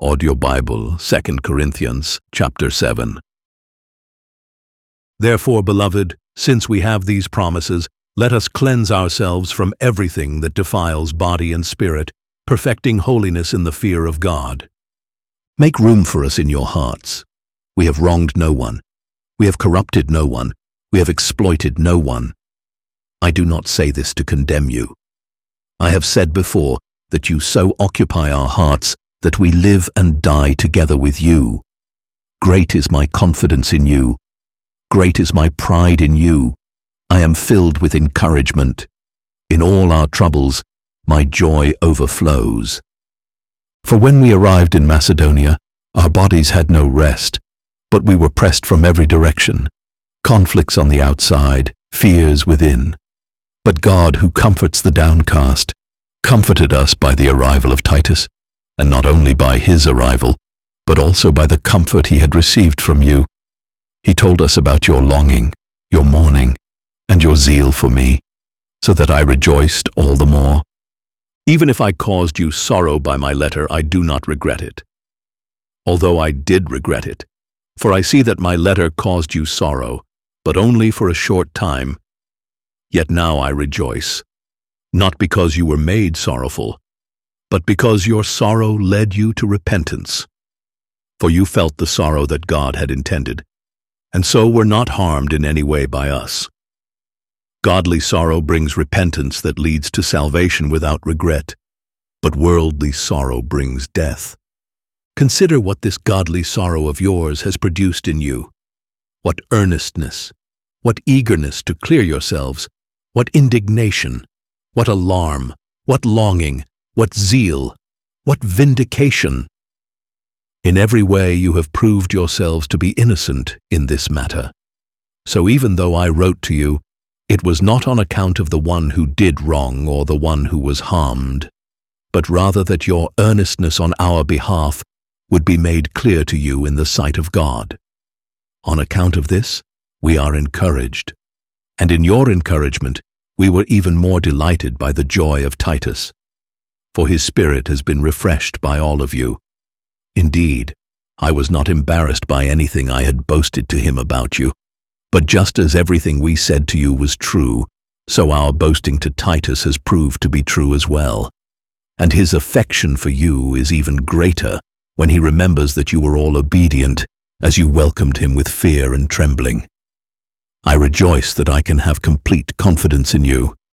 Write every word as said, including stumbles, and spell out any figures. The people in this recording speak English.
audio Bible, Second Corinthians chapter seven. Therefore, beloved, since we have these promises, let us cleanse ourselves from everything that defiles body and spirit, perfecting holiness in the fear of God. Make room for us in your hearts. We have wronged no one. We have corrupted no one. We have exploited no one. I do not say this to condemn you. I have said before that you so occupy our hearts that we live and die together with you. Great is my confidence in you. Great is my pride in you. I am filled with encouragement. In all our troubles, my joy overflows. For when we arrived in Macedonia, our bodies had no rest, but we were pressed from every direction, conflicts on the outside, fears within. But God, who comforts the downcast, comforted us by the arrival of Titus, and not only by his arrival, but also by the comfort he had received from you. He told us about your longing, your mourning, and your zeal for me, so that I rejoiced all the more. Even if I caused you sorrow by my letter, I do not regret it. Although I did regret it, for I see that my letter caused you sorrow, but only for a short time. Yet now I rejoice, not because you were made sorrowful, but because your sorrow led you to repentance. For you felt the sorrow that God had intended, and so were not harmed in any way by us. Godly sorrow brings repentance that leads to salvation without regret, but worldly sorrow brings death. Consider what this godly sorrow of yours has produced in you. What earnestness, what eagerness to clear yourselves, what indignation, what alarm, what longing, what zeal, what vindication. In every way you have proved yourselves to be innocent in this matter. So even though I wrote to you, it was not on account of the one who did wrong or the one who was harmed, but rather that your earnestness on our behalf would be made clear to you in the sight of God. On account of this, we are encouraged, and in your encouragement, we were even more delighted by the joy of Titus, for his spirit has been refreshed by all of you. Indeed, I was not embarrassed by anything I had boasted to him about you, but just as everything we said to you was true, so our boasting to Titus has proved to be true as well. And his affection for you is even greater when he remembers that you were all obedient as you welcomed him with fear and trembling. I rejoice that I can have complete confidence in you,